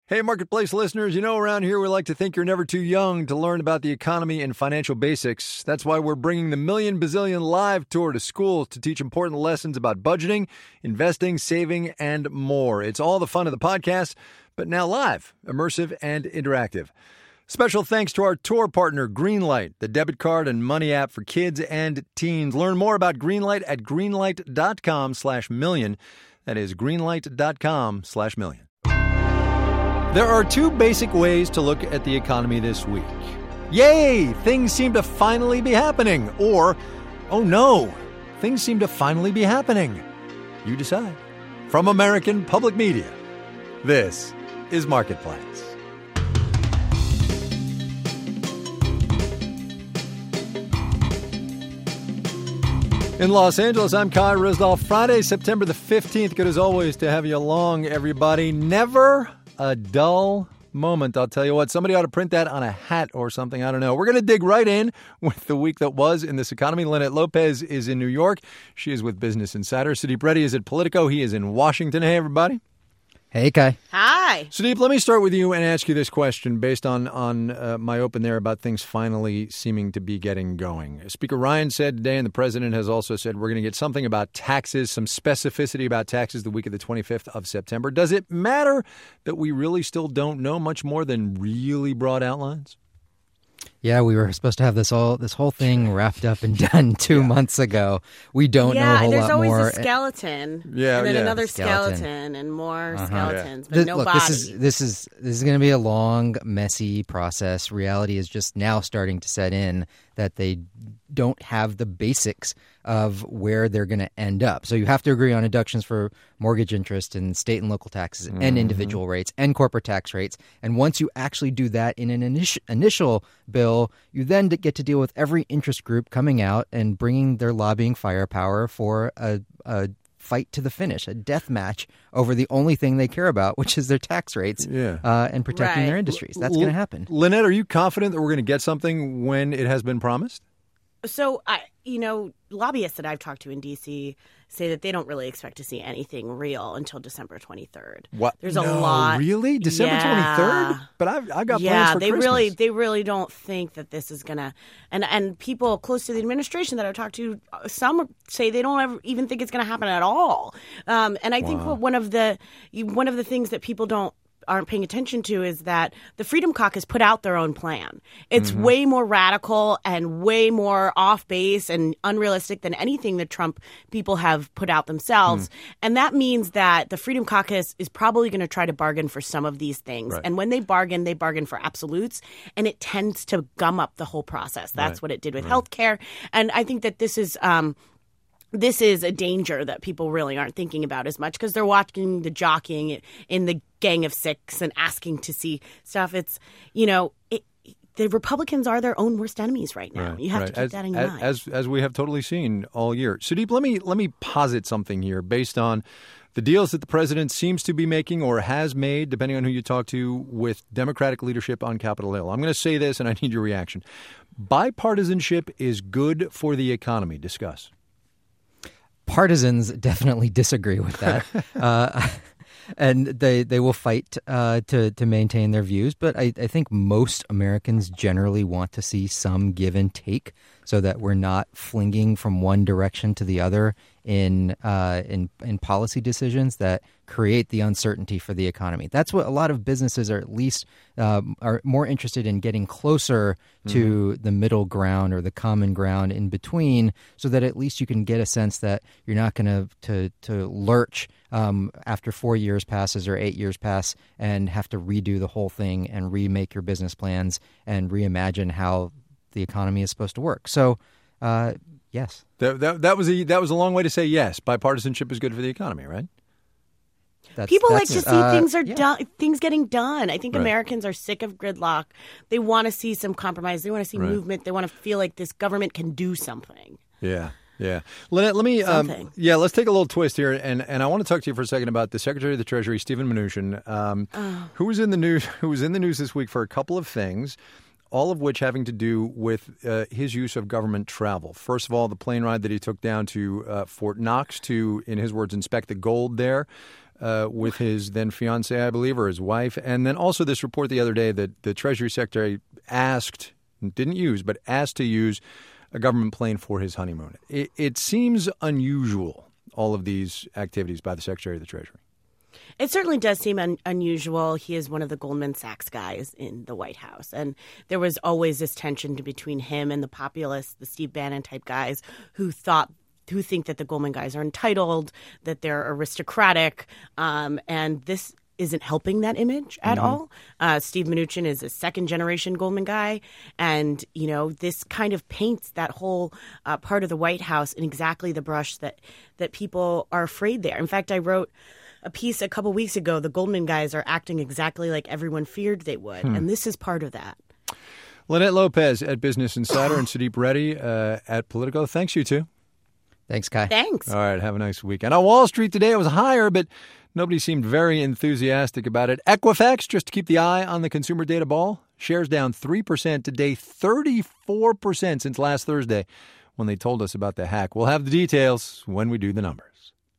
Hey, Marketplace listeners, around here we like to think you're never too young to learn about the economy and financial basics. That's why we're bringing the Million Bazillion Live Tour to schools to teach important lessons about budgeting, investing, saving, and more. It's all the fun of the podcast, but now live, immersive, and interactive. Special thanks to our tour partner, Greenlight, the debit card and money app for kids and teens. Learn more about Greenlight at greenlight.com/million. That is greenlight.com/million. There are two basic ways to look at the economy this week. Yay! Things seem to finally be happening. Or, oh no, things seem to finally be happening. You decide. From American Public Media, this is Marketplace. In Los Angeles, I'm Kai Ryssdal. Friday, September the 15th. Good as always to have you along, everybody. Never a dull moment. I'll tell you what, somebody ought to print that on a hat or something. I don't know. We're going to dig right in with the week that was in this economy. Lynette Lopez is in New York. She is with Business Insider. Sudeep Reddy is at Politico. He is in Washington. Hey, everybody. Hey, Kai. Hi. Sudeep, let me start with you and ask you this question based on my open there about things finally seeming to be getting going. Speaker Ryan said today, and the president has also said, we're going to get something about taxes, some specificity about taxes the week of the 25th of September. Does it matter that we really still don't know much more than really broad outlines? Yeah, we were supposed to have this whole thing wrapped up and done 2 months ago. We don't know a whole lot more. Yeah, there's always a skeleton, and then another skeleton, and more skeletons, but no body. This is going to be a long, messy process. Reality is just now starting to set in that they don't have the basics of where they're going to end up. So you have to agree on deductions for mortgage interest and state and local taxes and individual rates and corporate tax rates. And once you actually do that in an initial bill, you then get to deal with every interest group coming out and bringing their lobbying firepower for a fight to the finish, a death match over the only thing they care about, which is their tax rates and protecting their industries. That's going to happen. Lynette, are you confident that we're going to get something when it has been promised? So, lobbyists that I've talked to in D.C. say that they don't really expect to see anything real until December 23rd. What? There's a lot. Really? December 23rd? But I've got plans for Christmas. They really don't think that this is going to – and people close to the administration that I've talked to, some say they don't even think it's going to happen at all. And I think one of the things that people aren't paying attention to is that the Freedom Caucus put out their own plan. It's way more radical and way more off base and unrealistic than anything the Trump people have put out themselves. And that means that the Freedom Caucus is probably going to try to bargain for some of these things. Right. And when they bargain for absolutes, and it tends to gum up the whole process. That's what it did with healthcare. And I think that this is a danger that people really aren't thinking about as much because they're watching the jockeying in the Gang of Six and asking to see stuff. It's, the Republicans are their own worst enemies right now. You have to keep that in mind. As we have totally seen all year. Sudeep, let me posit something here based on the deals that the president seems to be making or has made, depending on who you talk to, with Democratic leadership on Capitol Hill. I'm going to say this, and I need your reaction. Bipartisanship is good for the economy. Discuss. Partisans definitely disagree with that. And they will fight to maintain their views. But I think most Americans generally want to see some give and take so that we're not flinging from one direction to the other in policy decisions that create the uncertainty for the economy. That's what a lot of businesses are at least are more interested in, getting closer to the middle ground or the common ground in between, so that at least you can get a sense that you're not going to lurch after 4 years passes or 8 years pass and have to redo the whole thing and remake your business plans and reimagine how the economy is supposed to work. So, yes. That was a long way to say yes. Bipartisanship is good for the economy, right? People like to see things getting done. I think Americans are sick of gridlock. They want to see some compromise. They want to see movement. They want to feel like this government can do something. Yeah. Lynette, let me let's take a little twist here, and I want to talk to you for a second about the Secretary of the Treasury, Stephen Mnuchin, who was in the news this week for a couple of things, all of which having to do with his use of government travel. First of all, the plane ride that he took down to Fort Knox to, in his words, inspect the gold there. with his then fiancée, I believe, or his wife. And then also this report the other day that the Treasury Secretary asked to use a government plane for his honeymoon. It seems unusual, all of these activities by the Secretary of the Treasury. It certainly does seem unusual. He is one of the Goldman Sachs guys in the White House. And there was always this tension between him and the populists, the Steve Bannon type guys who think that the Goldman guys are entitled, that they're aristocratic. And this isn't helping that image at all. Steve Mnuchin is a second-generation Goldman guy. And, this kind of paints that whole part of the White House in exactly the brush that people are afraid there. In fact, I wrote a piece a couple weeks ago. The Goldman guys are acting exactly like everyone feared they would. And this is part of that. Lynette Lopez at Business Insider and Sudeep Reddy at Politico. Thanks, you two. Thanks, Kai. Thanks. All right, have a nice weekend. On Wall Street today, it was higher, but nobody seemed very enthusiastic about it. Equifax, just to keep the eye on the consumer data ball, shares down 3% today, 34% since last Thursday when they told us about the hack. We'll have the details when we do the numbers.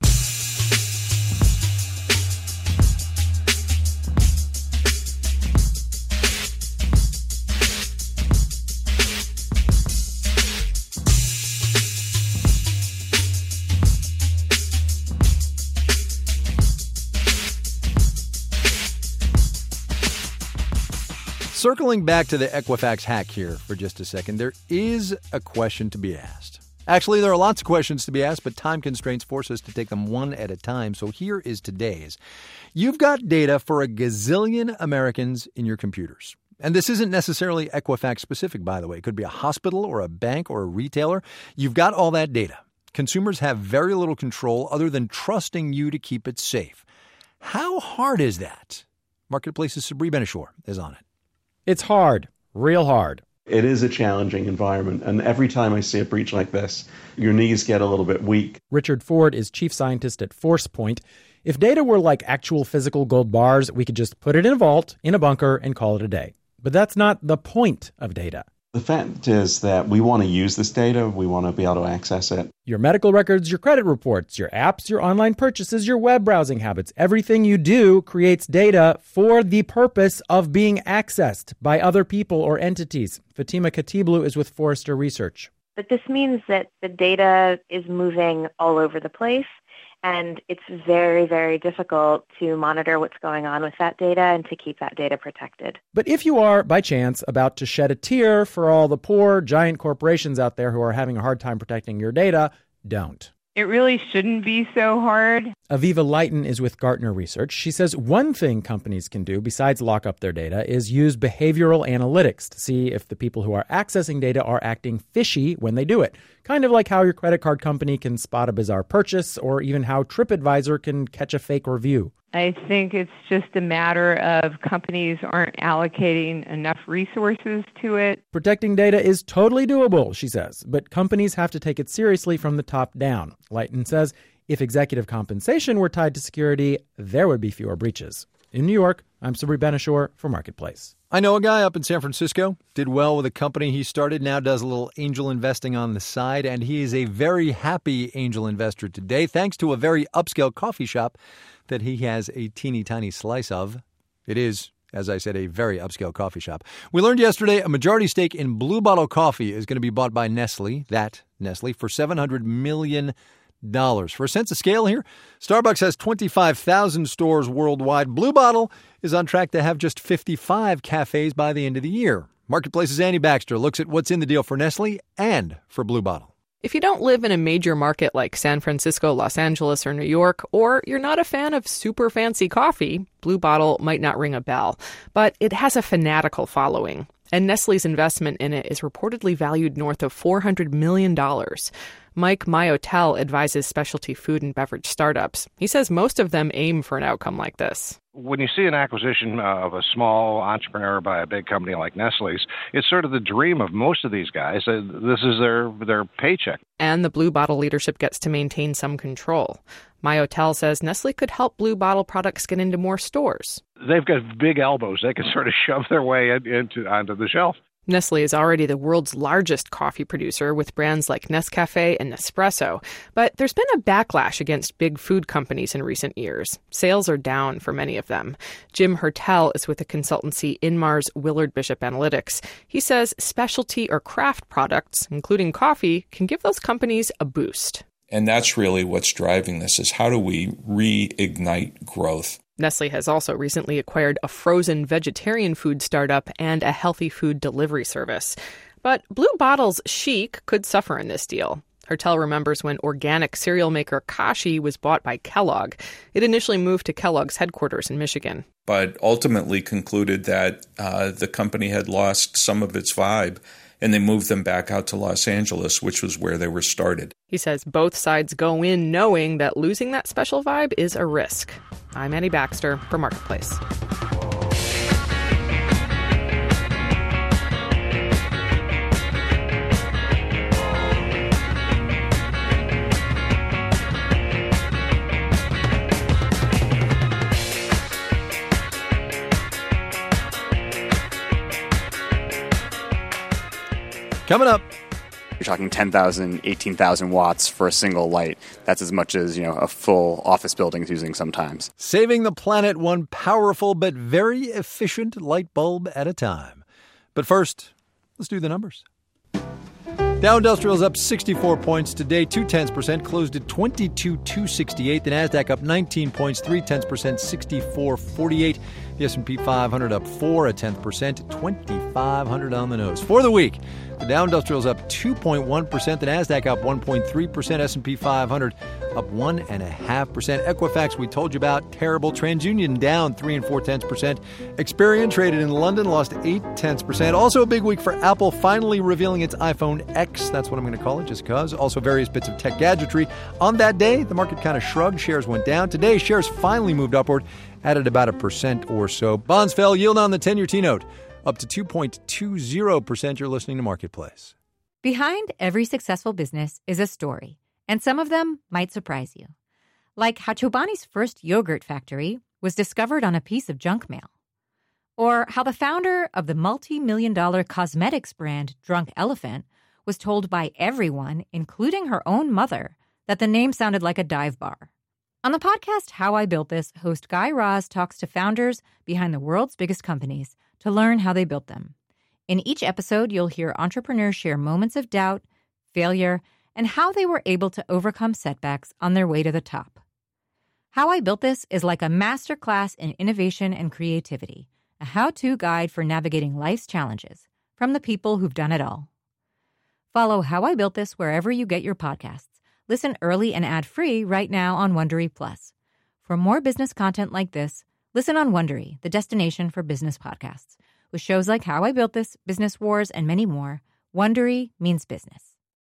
Circling back to the Equifax hack here for just a second, there is a question to be asked. Actually, there are lots of questions to be asked, but time constraints force us to take them one at a time. So here is today's. You've got data for a gazillion Americans in your computers. And this isn't necessarily Equifax specific, by the way. It could be a hospital or a bank or a retailer. You've got all that data. Consumers have very little control other than trusting you to keep it safe. How hard is that? Marketplace's Sabri Benishore is on it. It's hard, real hard. It is a challenging environment, and every time I see a breach like this, your knees get a little bit weak. Richard Ford is chief scientist at ForcePoint. If data were like actual physical gold bars, we could just put it in a vault, in a bunker, and call it a day. But that's not the point of data. The fact is that we want to use this data. We want to be able to access it. Your medical records, your credit reports, your apps, your online purchases, your web browsing habits, everything you do creates data for the purpose of being accessed by other people or entities. Fatima Katiblu is with Forrester Research. But this means that the data is moving all over the place, and it's very, very difficult to monitor what's going on with that data and to keep that data protected. But if you are, by chance, about to shed a tear for all the poor giant corporations out there who are having a hard time protecting your data, don't. It really shouldn't be so hard. Aviva Lighton is with Gartner Research. She says one thing companies can do besides lock up their data is use behavioral analytics to see if the people who are accessing data are acting fishy when they do it. Kind of like how your credit card company can spot a bizarre purchase, or even how TripAdvisor can catch a fake review. I think it's just a matter of companies aren't allocating enough resources to it. Protecting data is totally doable, she says, but companies have to take it seriously from the top down. Lighton says if executive compensation were tied to security, there would be fewer breaches. In New York, I'm Sabri Benishore for Marketplace. I know a guy up in San Francisco, did well with a company he started, now does a little angel investing on the side, and he is a very happy angel investor today, thanks to a very upscale coffee shop that he has a teeny tiny slice of. It is, as I said, a very upscale coffee shop. We learned yesterday a majority stake in Blue Bottle Coffee is going to be bought by Nestle, for $700 million. For a sense of scale here, Starbucks has 25,000 stores worldwide. Blue Bottle is on track to have just 55 cafes by the end of the year. Marketplace's Annie Baxter looks at what's in the deal for Nestle and for Blue Bottle. If you don't live in a major market like San Francisco, Los Angeles, or New York, or you're not a fan of super fancy coffee, Blue Bottle might not ring a bell. But it has a fanatical following, and Nestle's investment in it is reportedly valued north of $400 million. Mike Myotel advises specialty food and beverage startups. He says most of them aim for an outcome like this. When you see an acquisition of a small entrepreneur by a big company like Nestle's, it's sort of the dream of most of these guys. This is their paycheck. And the Blue Bottle leadership gets to maintain some control. Myotel says Nestle could help Blue Bottle products get into more stores. They've got big elbows. They can sort of shove their way onto the shelf. Nestle is already the world's largest coffee producer with brands like Nescafe and Nespresso, but there's been a backlash against big food companies in recent years. Sales are down for many of them. Jim Hertel is with the consultancy Inmar's Willard Bishop Analytics. He says specialty or craft products, including coffee, can give those companies a boost. And that's really what's driving this, is how do we reignite growth? Nestle has also recently acquired a frozen vegetarian food startup and a healthy food delivery service. But Blue Bottle's chic could suffer in this deal. Hertel remembers when organic cereal maker Kashi was bought by Kellogg. It initially moved to Kellogg's headquarters in Michigan. But ultimately concluded that the company had lost some of its vibe, and they moved them back out to Los Angeles, which was where they were started. He says both sides go in knowing that losing that special vibe is a risk. I'm Annie Baxter for Marketplace. Coming up. You're talking 10,000, 18,000 watts for a single light. That's as much as, a full office building is using sometimes. Saving the planet one powerful but very efficient light bulb at a time. But first, let's do the numbers. Dow Industrial's up 64 points today, 0.2%, closed at 22,268. The Nasdaq up 19 points, 0.3%, 64.48. The S&P 500 up 0.4%, 2,500 on the nose. For the week, the Dow Industrial's up 2.1%, the Nasdaq up 1.3%, S&P 500 up 1.5%. Equifax, we told you about, terrible. TransUnion down 3 4/10%. Experian traded in London, lost 0.8%. Also a big week for Apple, finally revealing its iPhone X. That's what I'm going to call it, just because. Also various bits of tech gadgetry. On that day, the market kind of shrugged. Shares went down. Today, shares finally moved upward, added about 1% or so. Bonds fell. Yield on the 10-year T-note up to 2.20%. You're listening to Marketplace. Behind every successful business is a story, and some of them might surprise you. Like how Chobani's first yogurt factory was discovered on a piece of junk mail. Or how the founder of the multi-million-dollar cosmetics brand Drunk Elephant was told by everyone, including her own mother, that the name sounded like a dive bar. On the podcast How I Built This, host Guy Raz talks to founders behind the world's biggest companies to learn how they built them. In each episode, you'll hear entrepreneurs share moments of doubt, failure, and how they were able to overcome setbacks on their way to the top. How I Built This is like a masterclass in innovation and creativity, a how-to guide for navigating life's challenges from the people who've done it all. Follow How I Built This wherever you get your podcasts. Listen early and ad-free right now on Wondery Plus. For more business content like this, listen on Wondery, the destination for business podcasts. With shows like How I Built This, Business Wars, and many more, Wondery means business.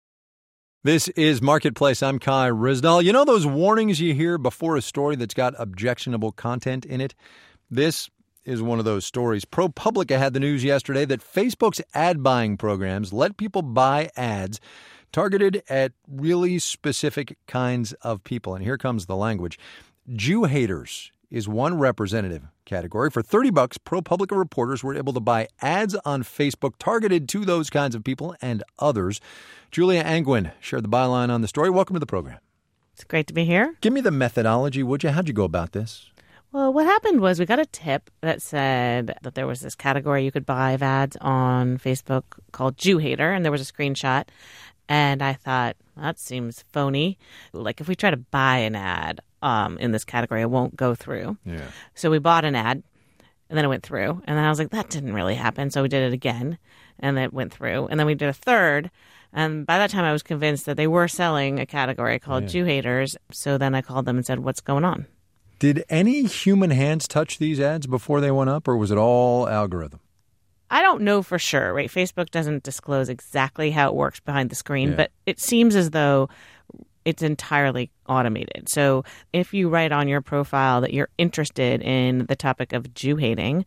This is Marketplace. I'm Kai Ryssdal. You know those warnings you hear before a story that's got objectionable content in it? This is one of those stories. ProPublica had the news yesterday that Facebook's ad buying programs let people buy ads targeted at really specific kinds of people. And here comes the language. Jew haters is one representative category. For $30, ProPublica reporters were able to buy ads on Facebook targeted to those kinds of people and others. Julia Angwin shared the byline on the story. Welcome to the program. It's great to be here. Give me the methodology, would you? How'd you go about this? Well, what happened was we got a tip that said that there was this category you could buy of ads on Facebook called Jew Hater, and there was a screenshot. And I thought, that seems phony. Like, if we try to buy an ad in this category, it won't go through. Yeah. So we bought an ad, and then it went through. And then I was like, that didn't really happen. So we did it again, and it went through. And then we did a third. And by that time, I was convinced that they were selling a category called Jew Haters. So then I called them and said, what's going on? Did any human hands touch these ads before they went up, or was it all algorithm? I don't know for sure, right? Facebook doesn't disclose exactly how it works behind the screen, but it seems as though it's entirely automated. So if you write on your profile that you're interested in the topic of Jew hating,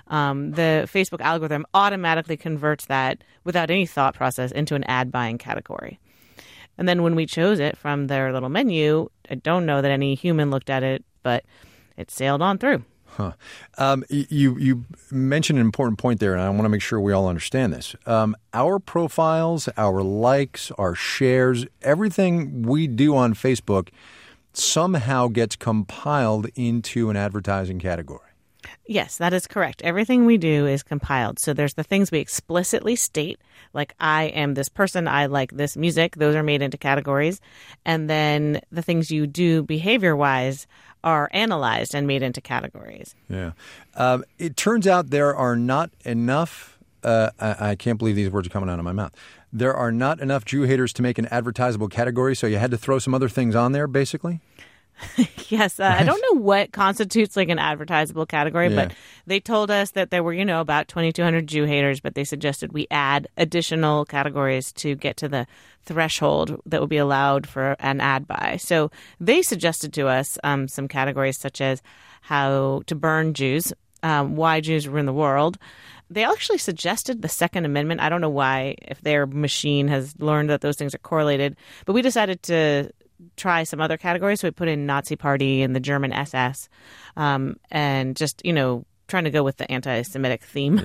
the Facebook algorithm automatically converts that without any thought process into an ad buying category. And then when we chose it from their little menu, I don't know that any human looked at it, but it sailed on through. Huh. You mentioned an important point there, and I want to make sure we all understand this. Our profiles, our likes, our shares, everything we do on Facebook somehow gets compiled into an advertising category. Yes, that is correct. Everything we do is compiled. So there's the things we explicitly state, like I am this person, I like this music. Those are made into categories. And then the things you do behavior-wise are analyzed and made into categories. Yeah. It turns out there are not enough, I can't believe these words are coming out of my mouth. There are not enough Jew haters to make an advertisable category, so you had to throw some other things on there, basically? Yes. I don't know what constitutes like an advertisable category, but they told us that there were, about 2,200 Jew haters, but they suggested we add additional categories to get to the threshold that would be allowed for an ad buy. So they suggested to us some categories such as how to burn Jews, why Jews ruin the world. They actually suggested the Second Amendment. I don't know why, if their machine has learned that those things are correlated, but we decided to try some other categories. So we put in Nazi Party and the German SS, and just, trying to go with the anti-Semitic theme.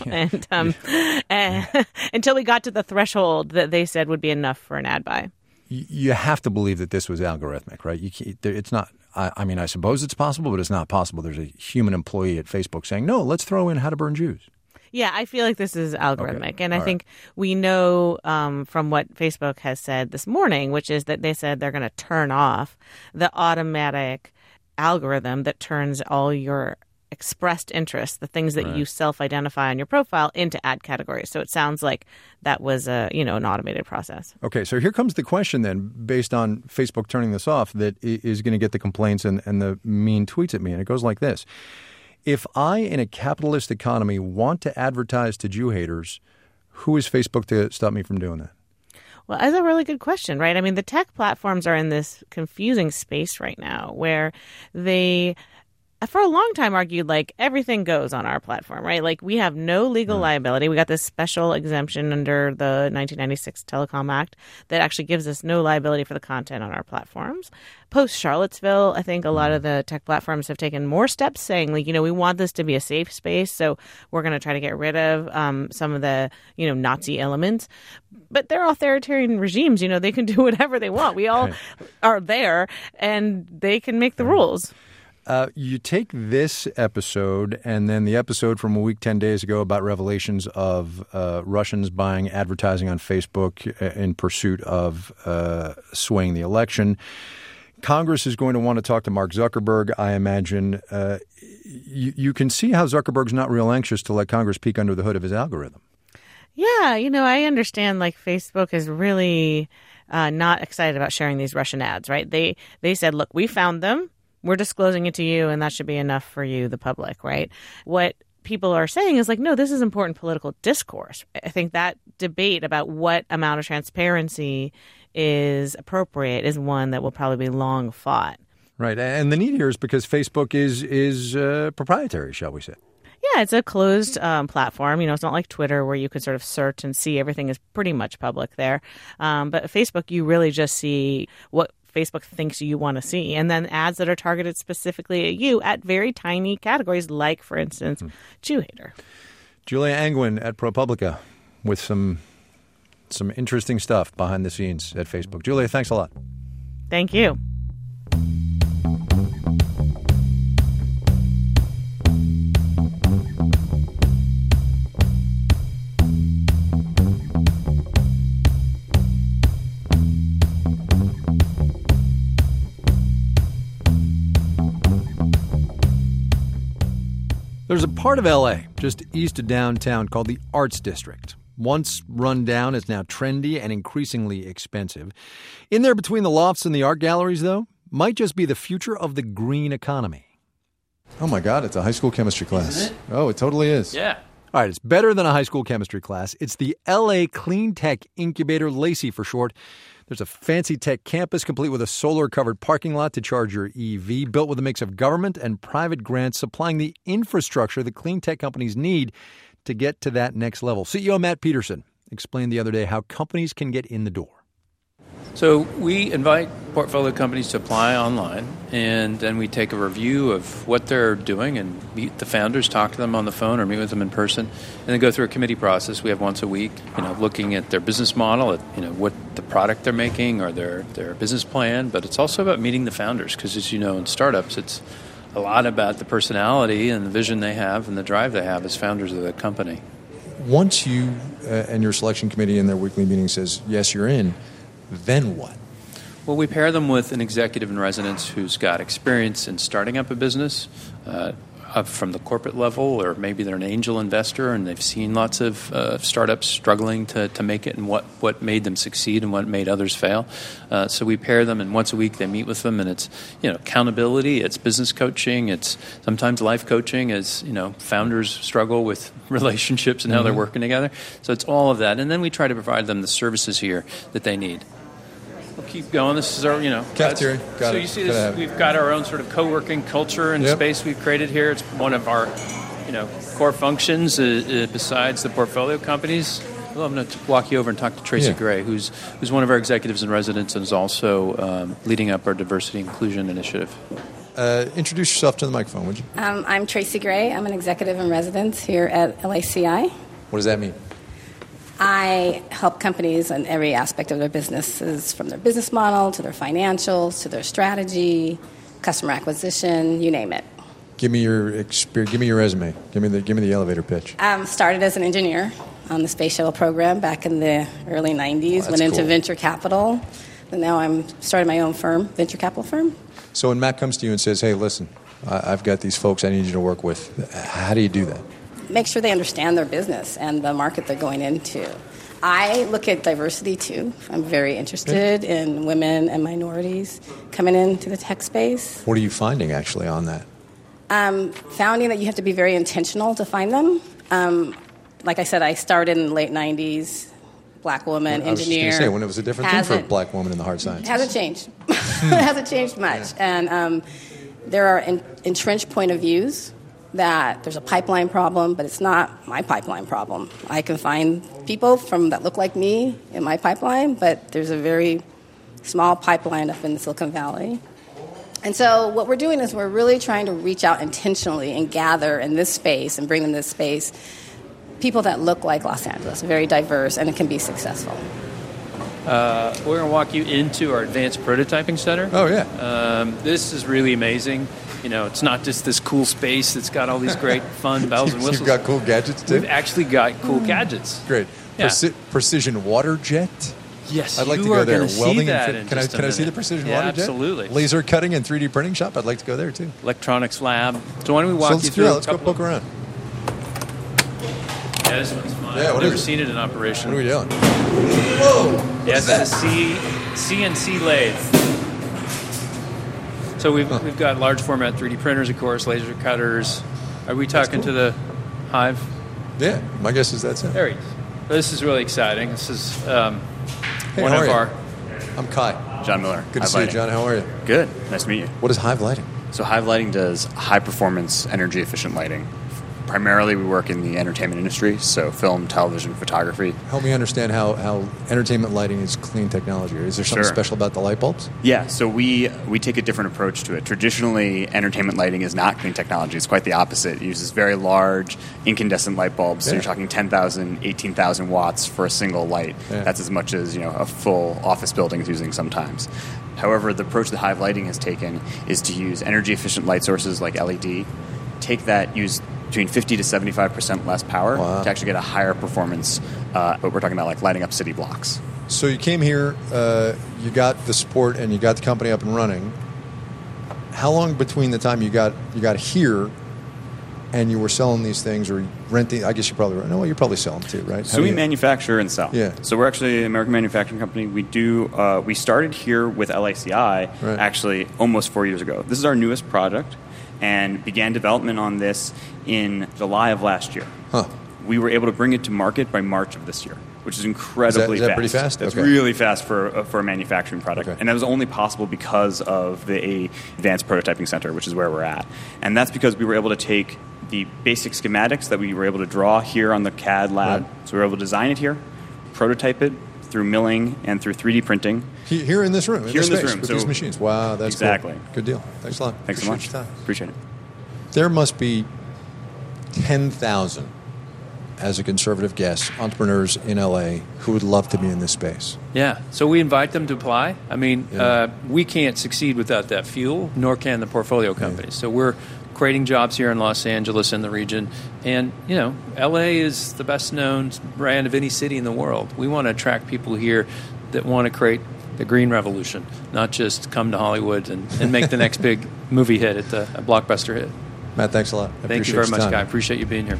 And until we got to the threshold that they said would be enough for an ad buy. You have to believe that this was algorithmic, right? It's not. I mean, I suppose it's possible, but it's not possible. There's a human employee at Facebook saying, no, let's throw in how to burn Jews. Yeah, I feel like this is algorithmic. Okay. And I think we know from what Facebook has said this morning, which is that they said they're going to turn off the automatic algorithm that turns all your expressed interests, the things that you self-identify on your profile, into ad categories. So it sounds like that was an automated process. Okay, so here comes the question then, based on Facebook turning this off, that is going to get the complaints and the mean tweets at me. And it goes like this. If I, in a capitalist economy, want to advertise to Jew haters, who is Facebook to stop me from doing that? Well, that's a really good question, right? I mean, the tech platforms are in this confusing space right now where they, for a long time, argued like everything goes on our platform, right? Like we have no legal liability. We got this special exemption under the 1996 Telecom Act that actually gives us no liability for the content on our platforms. Post Charlottesville, I think a lot of the tech platforms have taken more steps saying, like, we want this to be a safe space. So we're going to try to get rid of some of the, Nazi elements. But they're authoritarian regimes. They can do whatever they want. We all are there and they can make the rules. You take this episode and then the episode from a week, 10 days ago about revelations of Russians buying advertising on Facebook in pursuit of swaying the election. Congress is going to want to talk to Mark Zuckerberg, I imagine. You can see how Zuckerberg's not real anxious to let Congress peek under the hood of his algorithm. Yeah, I understand like Facebook is really not excited about sharing these Russian ads, right? They said, look, we found them. We're disclosing it to you, and that should be enough for you, the public, right? What people are saying is like, no, this is important political discourse. I think that debate about what amount of transparency is appropriate is one that will probably be long fought. Right. And the need here is because Facebook is proprietary, shall we say. Yeah, it's a closed platform. It's not like Twitter where you could sort of search and see everything is pretty much public there. But Facebook, you really just see what Facebook thinks you want to see. And then ads that are targeted specifically at you at very tiny categories like, for instance, Jew hater. Julia Angwin at ProPublica with some interesting stuff behind the scenes at Facebook. Julia, thanks a lot. Thank you. There's a part of L.A. just east of downtown called the Arts District. Once run down, it's now trendy and increasingly expensive. In there between the lofts and the art galleries, though, might just be the future of the green economy. Oh, my God, it's a high school chemistry class. Isn't it? Oh, it totally is. Yeah. All right, it's better than a high school chemistry class. It's the L.A. Clean Tech Incubator, LACY for short. There's a fancy tech campus complete with a solar-covered parking lot to charge your EV, built with a mix of government and private grants, supplying the infrastructure the clean tech companies need to get to that next level. CEO Matt Peterson explained the other day how companies can get in the door. So we invite portfolio companies to apply online, and then we take a review of what they're doing and meet the founders, talk to them on the phone or meet with them in person, and then go through a committee process we have once a week, looking at their business model, at what the product they're making or their business plan. But it's also about meeting the founders, because as you know, in startups, it's a lot about the personality and the vision they have and the drive they have as founders of the company. Once you and your selection committee in their weekly meeting says, yes, you're in, then what? Well, we pair them with an executive in residence who's got experience in starting up a business up from the corporate level, or maybe they're an angel investor and they've seen lots of startups struggling to make it, and what made them succeed and what made others fail. So we pair them, and once a week they meet with them, and it's accountability, it's business coaching, it's sometimes life coaching, as founders struggle with relationships and how they're working together. So it's all of that, and then we try to provide them the services here that they need. We'll keep going. This is our, cafeteria. So you see this, we've got our own sort of co-working culture and space we've created here. It's one of our, core functions besides the portfolio companies. Well, I'm going to walk you over and talk to Tracy Gray, who's one of our executives in residence and is also leading up our diversity inclusion initiative. Introduce yourself to the microphone, would you? I'm Tracy Gray. I'm an executive in residence here at LACI. What does that mean? I help companies in every aspect of their businesses, from their business model to their financials to their strategy, customer acquisition, you name it. Give me your experience. Give me your resume. Give me the elevator pitch. Started as an engineer on the Space Shuttle program back in the early 90s. Went into venture capital. And now I'm starting my own firm, venture capital firm. So when Matt comes to you and says, "Hey, listen, I've got these folks I need you to work with," how do you do that? Make sure they understand their business and the market they're going into. I look at diversity, too. I'm very interested in women and minorities coming into the tech space. What are you finding, actually, on that? Finding that you have to be very intentional to find them. Like I said, I started in the late 90s, black woman, engineer. I was just going to say, when it was a different thing for a black woman in the hard sciences. It hasn't changed. It hasn't changed much. Yeah. And there are entrenched point of views that there's a pipeline problem, but it's not my pipeline problem. I can find people that look like me in my pipeline, but there's a very small pipeline up in Silicon Valley. And so what we're doing is we're really trying to reach out intentionally and gather in this space and bring them this space people that look like Los Angeles, very diverse, and it can be successful. We're going to walk you into our advanced prototyping center. Oh, yeah. This is really amazing. It's not just this cool space that's got all these great fun bells and whistles. You've got cool gadgets, too? We've actually got cool gadgets. Great. Yeah. Precision water jet? Yes, I'd like to go there. Welding Can I see the precision water jet? Absolutely. Laser cutting and 3D printing shop? I'd like to go there, too. Electronics lab. So why don't we walk you through let's go poke around. Yeah, this one's fun. Yeah, I've never seen it in operation. What are we doing? Whoa! Yeah, this is a CNC lathe. So we've got large format 3D printers, of course, laser cutters. Are we talking to the Hive? Yeah, my guess is that's it. There he is. This is really exciting. This is one of our... I'm Kai. John Miller. Good to see you, John. How are you? Good. Nice to meet you. What is Hive Lighting? So Hive Lighting does high-performance, energy-efficient lighting. Primarily, we work in the entertainment industry, so film, television, photography. Help me understand how entertainment lighting is clean technology. Is there something special about the light bulbs? Yeah, so we take a different approach to it. Traditionally, entertainment lighting is not clean technology. It's quite the opposite. It uses very large incandescent light bulbs. So you're talking 10,000, 18,000 watts for a single light. Yeah. That's as much as a full office building is using sometimes. However, the approach that Hive Lighting has taken is to use energy-efficient light sources like LED, take that, use between 50 to 75% less power to actually get a higher performance. But we're talking about like lighting up city blocks. So you came here, you got the support, and you got the company up and running. How long between the time you got here and you were selling these things or renting? I guess you probably you're probably selling too, right? So we manufacture and sell. Yeah. So we're actually an American manufacturing company. We do. We started here with LACI actually almost 4 years ago. This is our newest project, and began development on this in July of last year. Huh. We were able to bring it to market by March of this year, which is incredibly is that fast. Pretty fast? That's really fast for a manufacturing product. Okay. And that was only possible because of the Advanced Prototyping Center, which is where we're at. And that's because we were able to take the basic schematics that we were able to draw here on the CAD lab. Right. So we were able to design it here, prototype it, through milling and through 3D printing. Here in this room, here in this room, with so these machines. Wow, that's exactly cool. Good deal. Thanks a lot. Thanks so much. Appreciate it. There must be 10,000, as a conservative guess, entrepreneurs in LA who would love to be in this space. Yeah, so we invite them to apply. I mean, we can't succeed without that fuel, nor can the portfolio companies. So we're creating jobs here in Los Angeles and the region. And, you know, LA is the best known brand of any city in the world. We want to attract people here that want to create the green revolution, not just come to Hollywood and make the next big movie hit at a blockbuster hit. Matt, thanks a lot. Thank you very much, Guy. I appreciate you being here.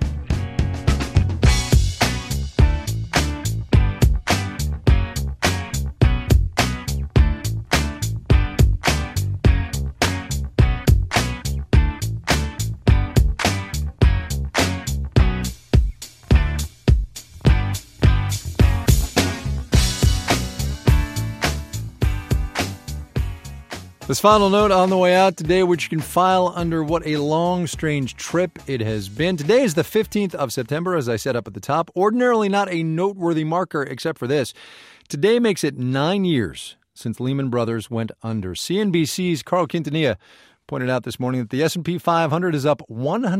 This final note on the way out today, which you can file under what a long, strange trip it has been. Today is the 15th of September, as I said up at the top. Ordinarily not a noteworthy marker, except for this. Today makes it 9 years since Lehman Brothers went under. CNBC's Carl Quintanilla pointed out this morning that the S&P 500 is up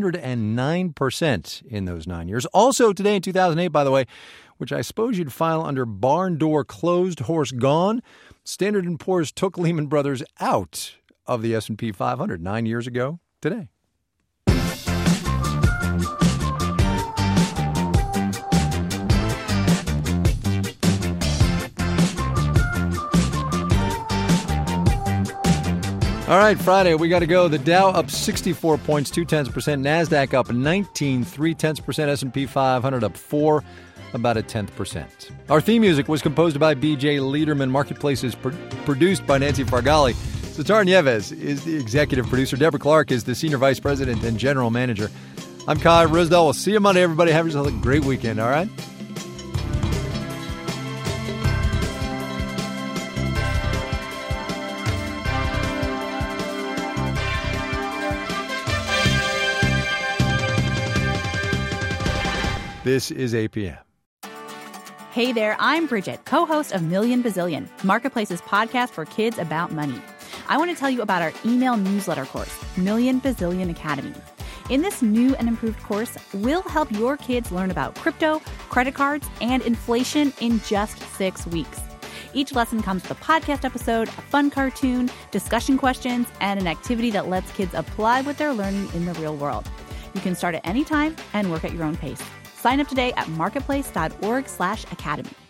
109% in those 9 years. Also today in 2008, by the way, which I suppose you'd file under barn door closed, horse gone, Standard & Poor's took Lehman Brothers out of the S&P 500 9 years ago today. All right, Friday, we got to go. The Dow up 64 points, 0.2%. NASDAQ up 19, 0.3%. S&P 500 up 4, about 0.1%. Our theme music was composed by B.J. Liederman. Marketplace is produced by Nancy Fargali. Sitar Nieves is the executive producer. Deborah Clark is the senior vice president and general manager. I'm Kai Ryssdal. We'll see you Monday, everybody. Have yourself a great weekend, all right? This is APM. Hey there, I'm Bridget, co-host of Million Bazillion, Marketplace's podcast for kids about money. I want to tell you about our email newsletter course, Million Bazillion Academy. In this new and improved course, we'll help your kids learn about crypto, credit cards, and inflation in just 6 weeks. Each lesson comes with a podcast episode, a fun cartoon, discussion questions, and an activity that lets kids apply what they're learning in the real world. You can start at any time and work at your own pace. Sign up today at marketplace.org/academy.